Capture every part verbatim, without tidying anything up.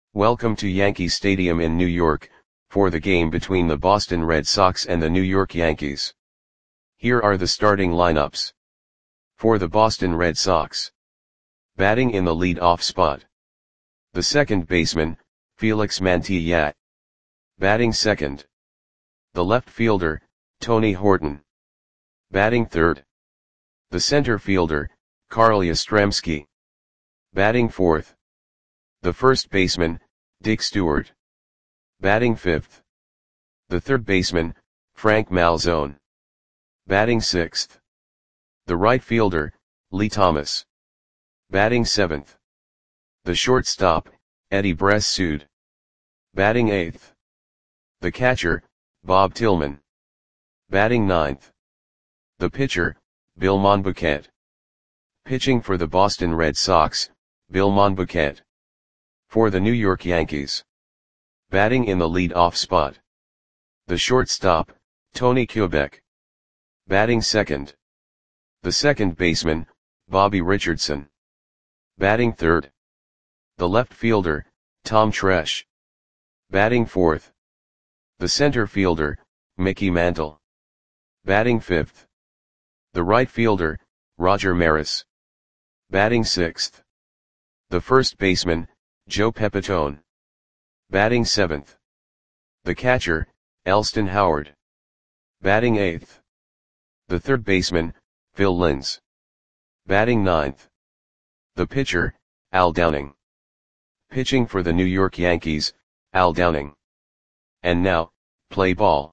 Welcome to Yankee Stadium in New York, for the game between the Boston Red Sox and the New York Yankees. Here are the starting lineups. For the Boston Red Sox. Batting in the lead-off spot. The second baseman, Felix Mantilla. Batting second. The left fielder, Tony Horton. Batting third. The center fielder, Carl Yastrzemski. Batting fourth. The first baseman, Dick Stewart. Batting fifth. The third baseman, Frank Malzone. Batting sixth. The right fielder, Lee Thomas. Batting seventh. The shortstop, Eddie Bressoud. Batting eighth. The catcher, Bob Tillman. Batting ninth. The pitcher, Bill Monbouquet. Pitching for the Boston Red Sox, Bill Monbouquet. For the New York Yankees. Batting in the lead-off spot. The shortstop, Tony Kubek. Batting second. The second baseman, Bobby Richardson. Batting third. The left fielder, Tom Tresh. Batting fourth. The center fielder, Mickey Mantle. Batting fifth. The right fielder, Roger Maris. Batting sixth. The first baseman, Joe Pepitone. Batting seventh. The catcher, Elston Howard. Batting eighth. The third baseman, Phil Linz. Batting ninth. The pitcher, Al Downing. Pitching for the New York Yankees, Al Downing. And now, play ball.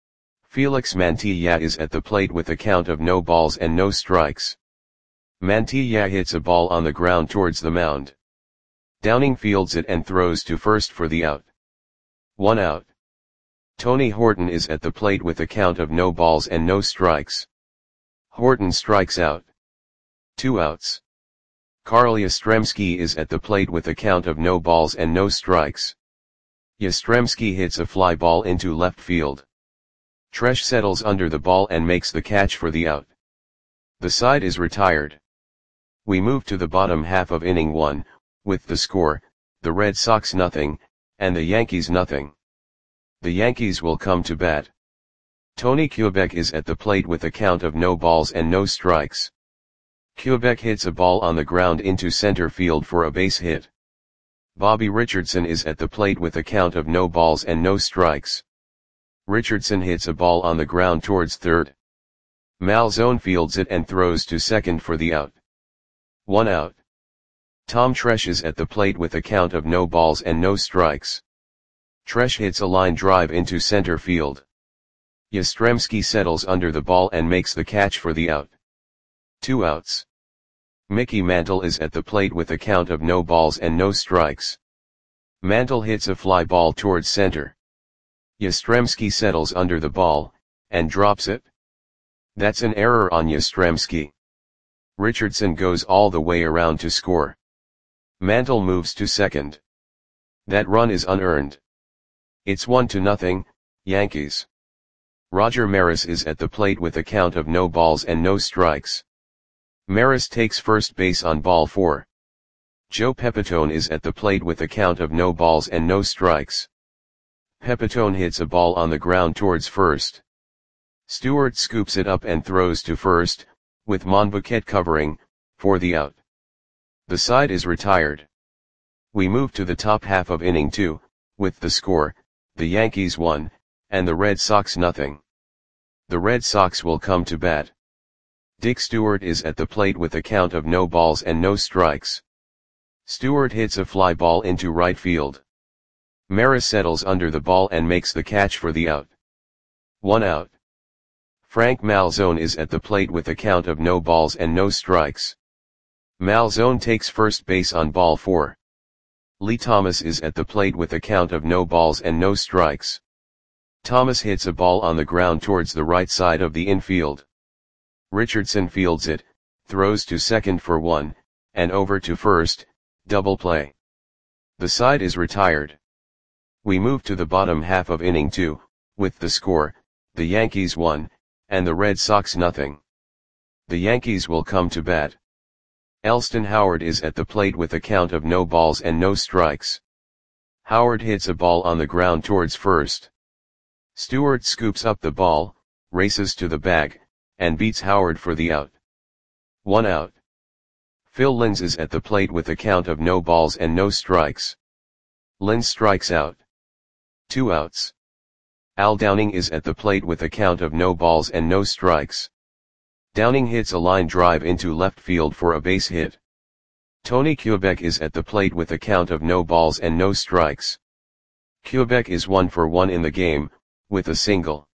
Felix Mantilla is at the plate with a count of no balls and no strikes. Mantilla hits a ball on the ground towards the mound. Downing fields it and throws to first for the out. One out. Tony Horton is at the plate with a count of no balls and no strikes. Horton strikes out. Two outs. Carl Yastrzemski is at the plate with a count of no balls and no strikes. Yastrzemski hits a fly ball into left field. Tresh settles under the ball and makes the catch for the out. The side is retired. We move to the bottom half of inning one, with the score, the Red Sox nothing, and the Yankees nothing. The Yankees will come to bat. Tony Kubek is at the plate with a count of no balls and no strikes. Kubek hits a ball on the ground into center field for a base hit. Bobby Richardson is at the plate with a count of no balls and no strikes. Richardson hits a ball on the ground towards third. Malzone fields it and throws to second for the out. One out. Tom Tresh is at the plate with a count of no balls and no strikes. Tresh hits a line drive into center field. Yastrzemski settles under the ball and makes the catch for the out. Two outs. Mickey Mantle is at the plate with a count of no balls and no strikes. Mantle hits a fly ball towards center. Yastrzemski settles under the ball, and drops it. That's an error on Yastrzemski. Richardson goes all the way around to score. Mantle moves to second. That run is unearned. It's one to nothing, Yankees. Roger Maris is at the plate with a count of no balls and no strikes. Maris takes first base on ball four. Joe Pepitone is at the plate with a count of no balls and no strikes. Pepitone hits a ball on the ground towards first. Stewart scoops it up and throws to first, with Monbouquet covering, for the out. The side is retired. We move to the top half of inning two, with the score, the Yankees one, and the Red Sox nothing. The Red Sox will come to bat. Dick Stewart is at the plate with a count of no balls and no strikes. Stewart hits a fly ball into right field. Maris settles under the ball and makes the catch for the out. One out. Frank Malzone is at the plate with a count of no balls and no strikes. Malzone takes first base on ball four. Lee Thomas is at the plate with a count of no balls and no strikes. Thomas hits a ball on the ground towards the right side of the infield. Richardson fields it, throws to second for one, and over to first, double play. The side is retired. We move to the bottom half of inning two, with the score, the Yankees one, and the Red Sox nothing. The Yankees will come to bat. Elston Howard is at the plate with a count of no balls and no strikes. Howard hits a ball on the ground towards first. Stewart scoops up the ball, races to the bag, and beats Howard for the out. One out. Phil Linz is at the plate with a count of no balls and no strikes. Linz strikes out. Two outs. Al Downing is at the plate with a count of no balls and no strikes. Downing hits a line drive into left field for a base hit. Tony Kubek is at the plate with a count of no balls and no strikes. Kubek is one for one in the game, with a single.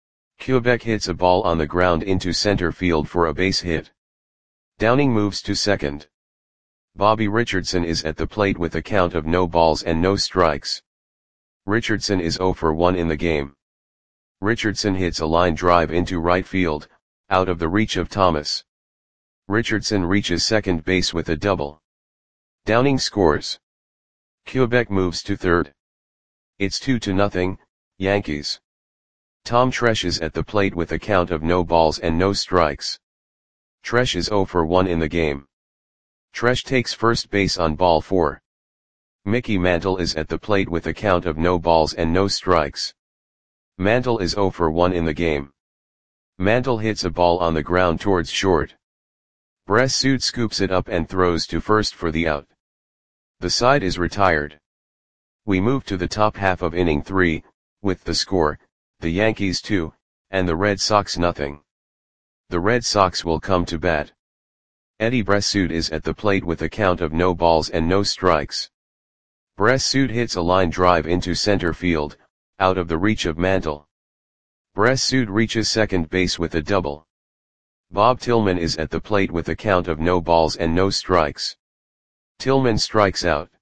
Kubek hits a ball on the ground into center field for a base hit. Downing moves to second. Bobby Richardson is at the plate with a count of no balls and no strikes. Richardson is zero for one in the game. Richardson hits a line drive into right field, out of the reach of Thomas. Richardson reaches second base with a double. Downing scores. Kubek moves to third. It's two to nothing, Yankees. Tom Tresh is at the plate with a count of no balls and no strikes. Tresh is zero for one in the game. Tresh takes first base on ball four. Mickey Mantle is at the plate with a count of no balls and no strikes. Mantle is zero for one in the game. Mantle hits a ball on the ground towards short. Bressud scoops it up and throws to first for the out. The side is retired. We move to the top half of inning three, with the score, the Yankees two, and the Red Sox nothing. The Red Sox will come to bat. Eddie Bressud is at the plate with a count of no balls and no strikes. Bressud hits a line drive into center field, out of the reach of Mantle. Bressud reaches second base with a double. Bob Tillman is at the plate with a count of no balls and no strikes. Tillman strikes out.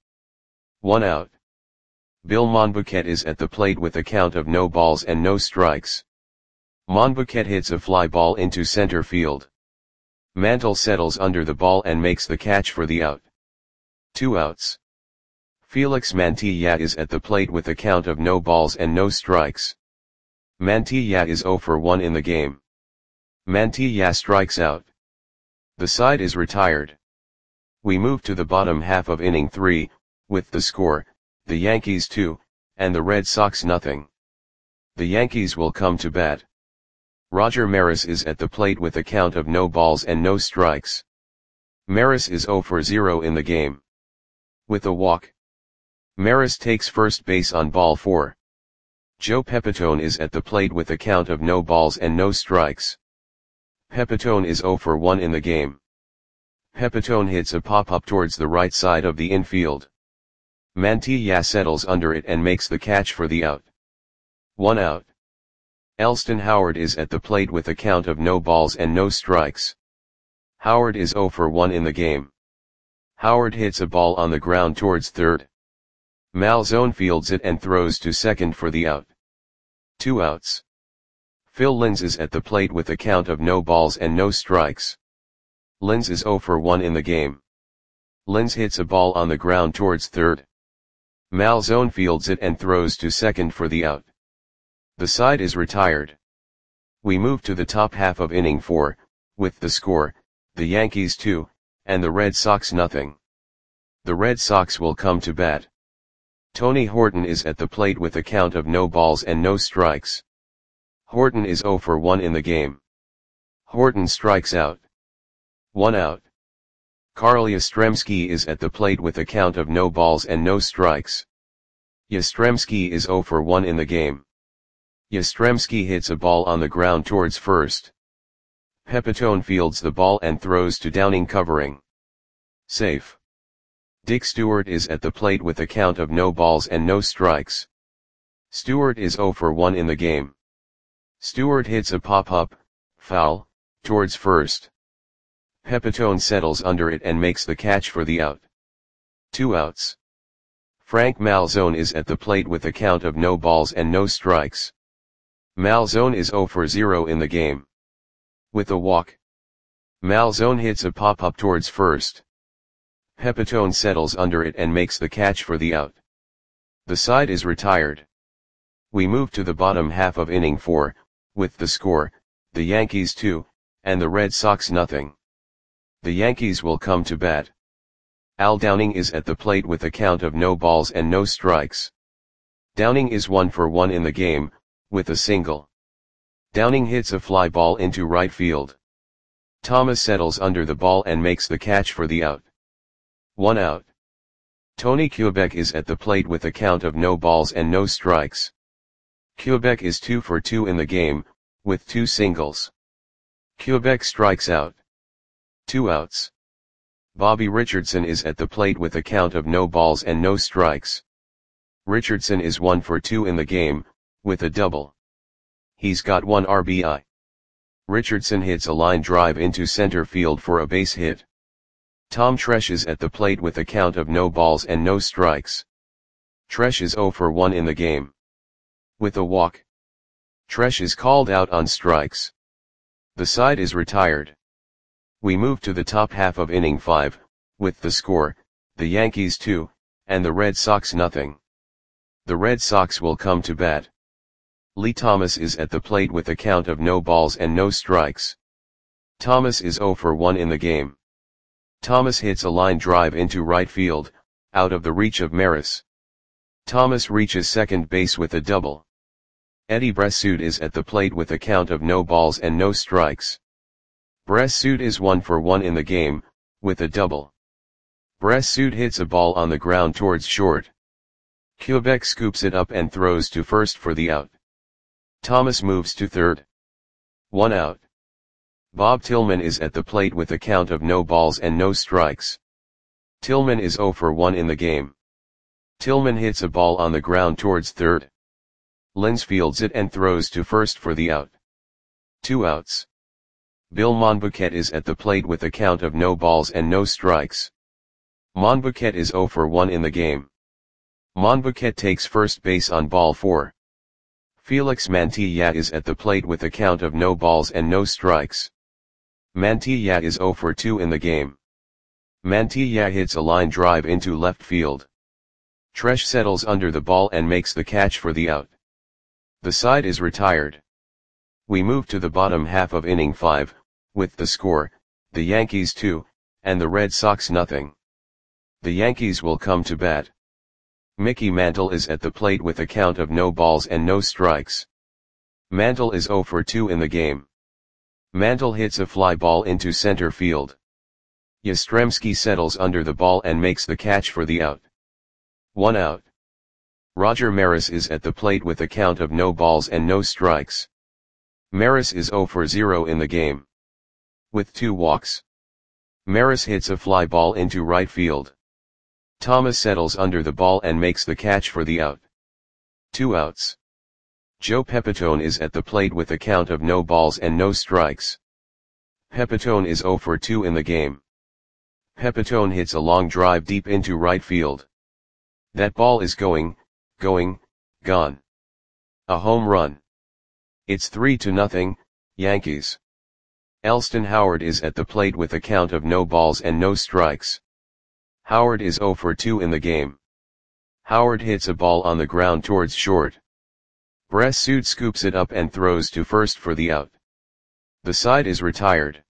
One out. Bill Monbouquet is at the plate with a count of no balls and no strikes. Monbouquet hits a fly ball into center field. Mantle settles under the ball and makes the catch for the out. Two outs. Felix Mantilla is at the plate with a count of no balls and no strikes. Mantilla is zero for one in the game. Mantilla strikes out. The side is retired. We move to the bottom half of inning three, with the score, the Yankees two, and the Red Sox nothing. The Yankees will come to bat. Roger Maris is at the plate with a count of no balls and no strikes. Maris is zero for zero in the game. With a walk. Maris takes first base on ball four. Joe Pepitone is at the plate with a count of no balls and no strikes. Pepitone is zero for one in the game. Pepitone hits a pop-up towards the right side of the infield. Mantilla settles under it and makes the catch for the out. One out. Elston Howard is at the plate with a count of no balls and no strikes. Howard is zero for one in the game. Howard hits a ball on the ground towards third. Malzone fields it and throws to second for the out. Two outs. Phil Linz is at the plate with a count of no balls and no strikes. Linz is zero for one in the game. Linz hits a ball on the ground towards third. Malzone fields it and throws to second for the out. The side is retired. We move to the top half of inning four, with the score, the Yankees two, and the Red Sox nothing. The Red Sox will come to bat. Tony Horton is at the plate with a count of no balls and no strikes. Horton is zero for one in the game. Horton strikes out. One out. Carl Yastrzemski is at the plate with a count of no balls and no strikes. Yastrzemski is zero for one in the game. Yastrzemski hits a ball on the ground towards first. Pepitone fields the ball and throws to Downing covering. Safe. Dick Stewart is at the plate with a count of no balls and no strikes. Stewart is zero for one in the game. Stewart hits a pop-up, foul, towards first. Pepitone settles under it and makes the catch for the out. Two outs. Frank Malzone is at the plate with a count of no balls and no strikes. Malzone is zero for zero in the game. With a walk. Malzone hits a pop-up towards first. Pepitone settles under it and makes the catch for the out. The side is retired. We move to the bottom half of inning four, with the score, the Yankees two, and the Red Sox nothing. The Yankees will come to bat. Al Downing is at the plate with a count of no balls and no strikes. Downing is one for one in the game, with a single. Downing hits a fly ball into right field. Thomas settles under the ball and makes the catch for the out. One out. Tony Quebec is at the plate with a count of no balls and no strikes. Quebec is two for two in the game, with two singles. Quebec strikes out. Two outs. Bobby Richardson is at the plate with a count of no balls and no strikes. Richardson is one for two in the game, with a double. He's got one R B I. Richardson hits a line drive into center field for a base hit. Tom Tresh is at the plate with a count of no balls and no strikes. Tresh is zero for one in the game. With a walk. Tresh is called out on strikes. The side is retired. We move to the top half of inning five, with the score, the Yankees two, and the Red Sox nothing. The Red Sox will come to bat. Lee Thomas is at the plate with a count of no balls and no strikes. Thomas is zero for one in the game. Thomas hits a line drive into right field, out of the reach of Maris. Thomas reaches second base with a double. Eddie Bressoud is at the plate with a count of no balls and no strikes. Bressoud is one for one in the game, with a double. Bressoud hits a ball on the ground towards short. Quebec scoops it up and throws to first for the out. Thomas moves to third. One out. Bob Tillman is at the plate with a count of no balls and no strikes. Tillman is zero for one in the game. Tillman hits a ball on the ground towards third. Lenz fields it and throws to first for the out. Two outs. Bill Monbouquet is at the plate with a count of no balls and no strikes. Monbouquet is zero for one in the game. Monbouquet takes first base on ball four. Felix Mantilla is at the plate with a count of no balls and no strikes. Mantilla is zero for two in the game. Mantilla hits a line drive into left field. Tresh settles under the ball and makes the catch for the out. The side is retired. We move to the bottom half of inning five, with the score, the Yankees two, and the Red Sox nothing. The Yankees will come to bat. Mickey Mantle is at the plate with a count of no balls and no strikes. Mantle is zero for two in the game. Mantle hits a fly ball into center field. Yastrzemski settles under the ball and makes the catch for the out. One out. Roger Maris is at the plate with a count of no balls and no strikes. Maris is zero for zero in the game. With two walks. Maris hits a fly ball into right field. Thomas settles under the ball and makes the catch for the out. Two outs. Joe Pepitone is at the plate with a count of no balls and no strikes. Pepitone is zero for two in the game. Pepitone hits a long drive deep into right field. That ball is going, going, gone. A home run. It's three to nothing, Yankees. Elston Howard is at the plate with a count of no balls and no strikes. Howard is zero for two in the game. Howard hits a ball on the ground towards short. Bressoud scoops it up and throws to first for the out. The side is retired.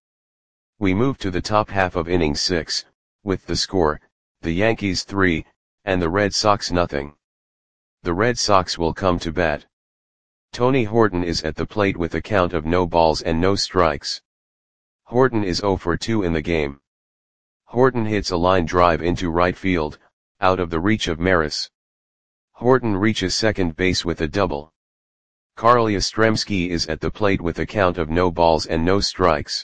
We move to the top half of inning six, with the score, the Yankees three, and the Red Sox nothing. The Red Sox will come to bat. Tony Horton is at the plate with a count of no balls and no strikes. Horton is zero for two in the game. Horton hits a line drive into right field, out of the reach of Maris. Horton reaches second base with a double. Carl Yastrzemski is at the plate with a count of no balls and no strikes.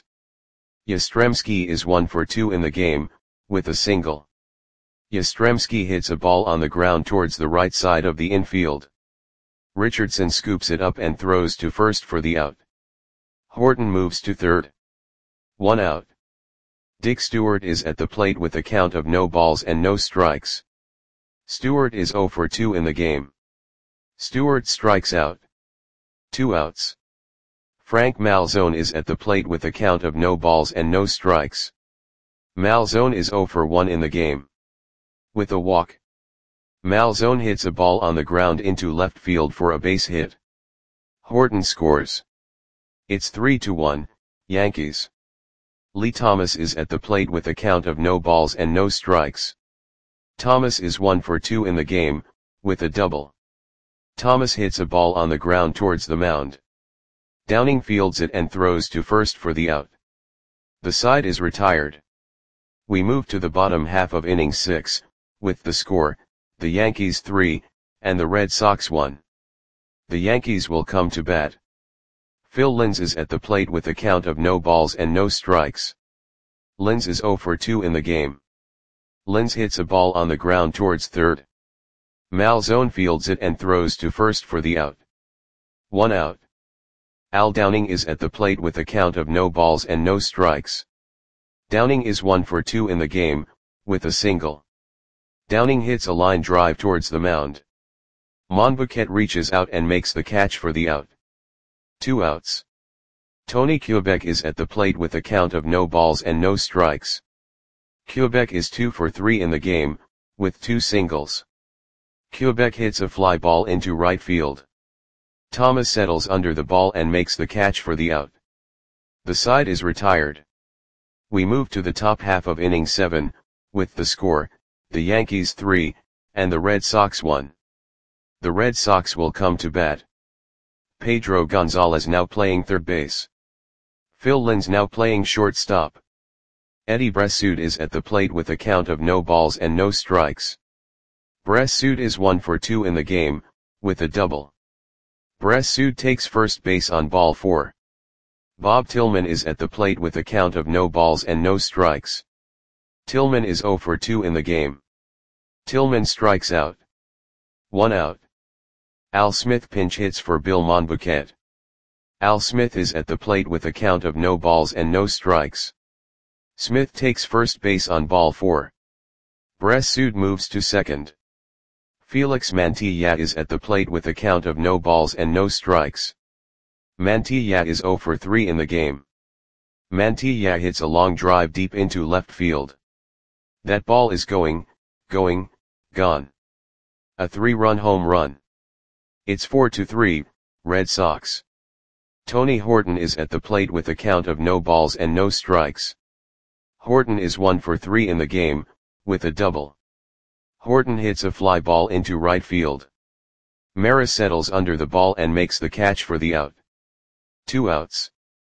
Yastrzemski is one for two in the game, with a single. Yastrzemski hits a ball on the ground towards the right side of the infield. Richardson scoops it up and throws to first for the out. Horton moves to third. One out. Dick Stewart is at the plate with a count of no balls and no strikes. Stewart is zero for two in the game. Stewart strikes out. Two outs. Frank Malzone is at the plate with a count of no balls and no strikes. Malzone is zero for one in the game. With a walk. Malzone hits a ball on the ground into left field for a base hit. Horton scores. It's three to one, Yankees. Lee Thomas is at the plate with a count of no balls and no strikes. Thomas is one for two in the game, with a double. Thomas hits a ball on the ground towards the mound. Downing fields it and throws to first for the out. The side is retired. We move to the bottom half of inning six, with the score, the Yankees three, and the Red Sox one. The Yankees will come to bat. Phil Linz is at the plate with a count of no balls and no strikes. Linz is oh for two in the game. Linz hits a ball on the ground towards third. Malzone fields it and throws to first for the out. One out. Al Downing is at the plate with a count of no balls and no strikes. Downing is one for two in the game, with a single. Downing hits a line drive towards the mound. Monbouquet reaches out and makes the catch for the out. Two outs. Tony Quebec is at the plate with a count of no balls and no strikes. Quebec is two for three in the game, with two singles. Quebec hits a fly ball into right field. Thomas settles under the ball and makes the catch for the out. The side is retired. We move to the top half of inning seven, with the score, the Yankees three, and the Red Sox one. The Red Sox will come to bat. Pedro Gonzalez now playing third base. Phil Linz now playing shortstop. Eddie Bressoud is at the plate with a count of no balls and no strikes. Bressoud is one for two in the game, with a double. Bressoud takes first base on ball four. Bob Tillman is at the plate with a count of no balls and no strikes. Tillman is oh for two in the game. Tillman strikes out. One out. Al Smith pinch hits for Bill Monbouquet. Al Smith is at the plate with a count of no balls and no strikes. Smith takes first base on ball four. Bressoud moves to second. Felix Mantilla is at the plate with a count of no balls and no strikes. Mantilla is oh for three in the game. Mantilla hits a long drive deep into left field. That ball is going, going, gone. A three-run home run. It's four to three, Red Sox. Tony Horton is at the plate with a count of no balls and no strikes. Horton is one for three in the game, with a double. Horton hits a fly ball into right field. Maris settles under the ball and makes the catch for the out. Two outs.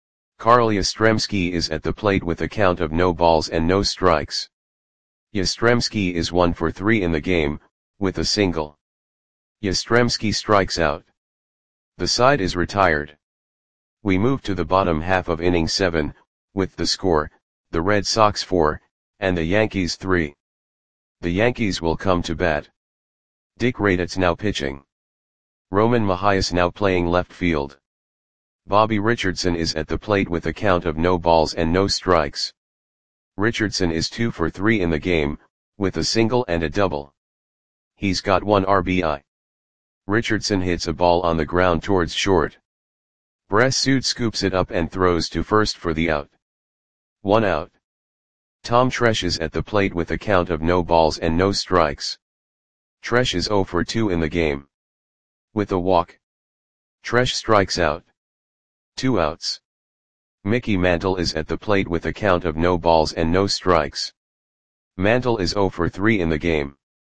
Carl Yastrzemski is at the plate with a count of no balls and no strikes. Yastrzemski is one for three in the game, with a single. Yastrzemski strikes out. The side is retired. We move to the bottom half of inning seven, with the score, the Red Sox four, and the Yankees three. The Yankees will come to bat. Dick Raditz now pitching. Roman Mahias now playing left field. Bobby Richardson is at the plate with a count of no balls and no strikes. Richardson is two for three in the game, with a single and a double. He's got one R B I. Richardson hits a ball on the ground towards short. Bressoud scoops it up and throws to first for the out. One out. Tom Tresh is at the plate with a count of no balls and no strikes. Tresh is oh for two in the game. With a walk. Tresh strikes out. Two outs. Mickey Mantle is at the plate with a count of no balls and no strikes. Mantle is oh for three in the game.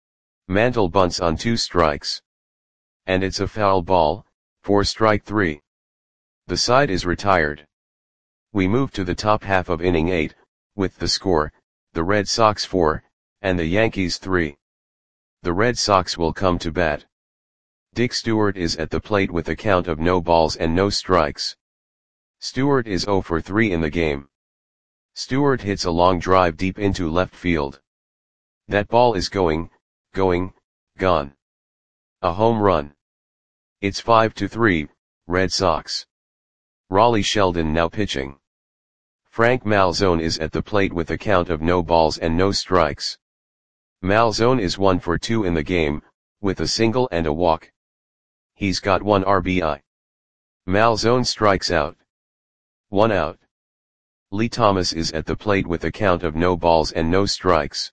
Mantle bunts on two strikes. And it's a foul ball, for strike three. The side is retired. We move to the top half of inning eight, with the score, the Red Sox four, and the Yankees three. The Red Sox will come to bat. Dick Stewart is at the plate with a count of no balls and no strikes. Stewart is oh for three in the game. Stewart hits a long drive deep into left field. That ball is going, going, gone. A home run. It's five to three, Red Sox. Raleigh Sheldon now pitching. Frank Malzone is at the plate with a count of no balls and no strikes. Malzone is one for two in the game, with a single and a walk. He's got one R B I. Malzone strikes out. One out. Lee Thomas is at the plate with a count of no balls and no strikes.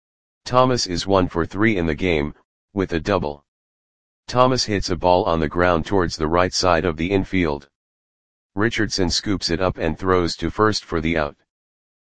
Thomas is one for three in the game, with a double. Thomas hits a ball on the ground towards the right side of the infield. Richardson scoops it up and throws to first for the out.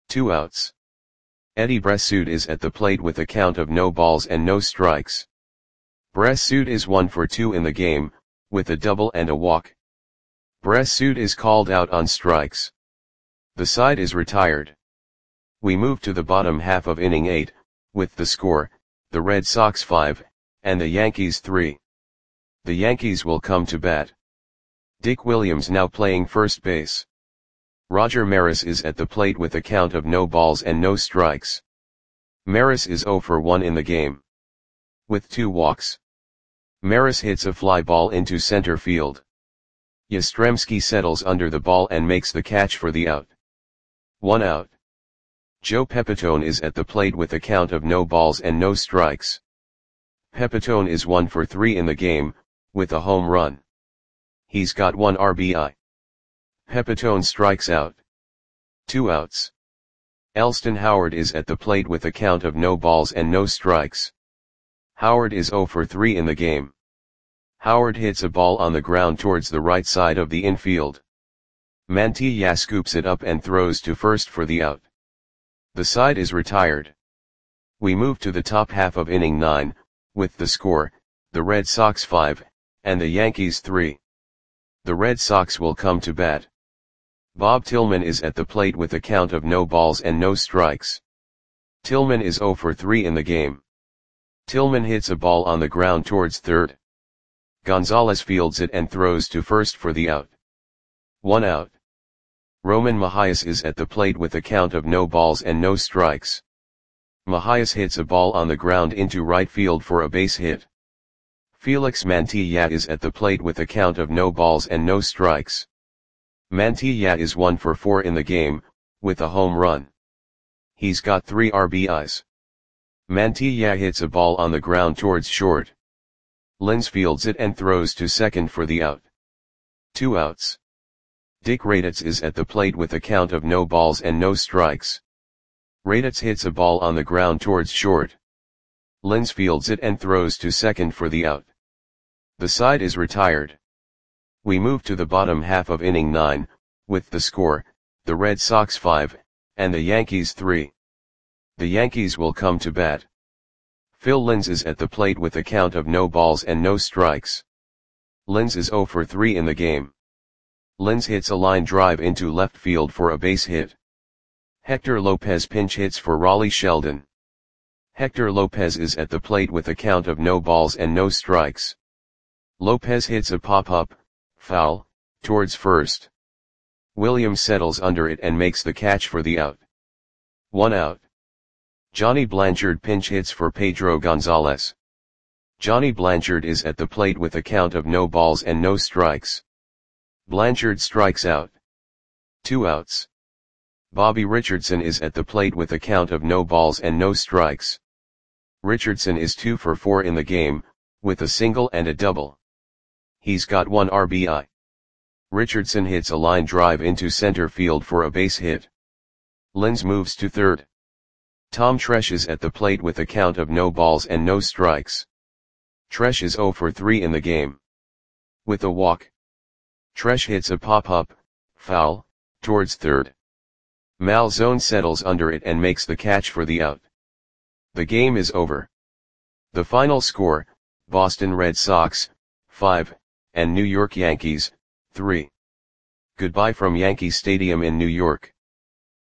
Two outs. Eddie Bressoud is at the plate with a count of no balls and no strikes. Bressoud is one for two in the game, with a double and a walk. Bressoud is called out on strikes. The side is retired. We move to the bottom half of inning eight, with the score, the Red Sox five, and the Yankees three. The Yankees will come to bat. Dick Williams now playing first base. Roger Maris is at the plate with a count of no balls and no strikes. Maris is zero for one in the game. With two walks. Maris hits a fly ball into center field. Yastrzemski settles under the ball and makes the catch for the out. One out. Joe Pepitone is at the plate with a count of no balls and no strikes. Pepitone is one for three in the game, with a home run. He's got one R B I. Pepitone strikes out. Two outs. Elston Howard is at the plate with a count of no balls and no strikes. Howard is zero for three in the game. Howard hits a ball on the ground towards the right side of the infield. Mantilla scoops it up and throws to first for the out. The side is retired. We move to the top half of inning nine, with the score, the Red Sox five, and the Yankees three. The Red Sox will come to bat. Bob Tillman is at the plate with a count of no balls and no strikes. Tillman is zero for three in the game. Tillman hits a ball on the ground towards third. Gonzalez fields it and throws to first for the out. One out. Roman Mahias is at the plate with a count of no balls and no strikes. Mahias hits a ball on the ground into right field for a base hit. Felix Mantilla is at the plate with a count of no balls and no strikes. Mantilla is one for four in the game, with a home run. He's got three R B Is. Mantilla hits a ball on the ground towards short. Linz fields it and throws to second for the out. Two outs. Dick Raditz is at the plate with a count of no balls and no strikes. Raditz hits a ball on the ground towards short. Linz fields it and throws to second for the out. The side is retired. We move to the bottom half of inning nine, with the score, the Red Sox five, and the Yankees three. The Yankees will come to bat. Phil Linz is at the plate with a count of no balls and no strikes. Linz is zero for three in the game. Linz hits a line drive into left field for a base hit. Hector Lopez pinch hits for Raleigh Sheldon. Hector Lopez is at the plate with a count of no balls and no strikes. Lopez hits a pop-up, foul, towards first. Williams settles under it and makes the catch for the out. One out. Johnny Blanchard pinch hits for Pedro Gonzalez. Johnny Blanchard is at the plate with a count of no balls and no strikes. Blanchard strikes out. Two outs. Bobby Richardson is at the plate with a count of no balls and no strikes. Richardson is two for four in the game, with a single and a double. He's got one R B I. Richardson hits a line drive into center field for a base hit. Linz moves to third. Tom Tresh is at the plate with a count of no balls and no strikes. Tresh is zero for three in the game. With a walk. Tresh hits a pop-up, foul, towards third. Malzone settles under it and makes the catch for the out. The game is over. The final score, Boston Red Sox, five, and New York Yankees, three. Goodbye from Yankee Stadium in New York.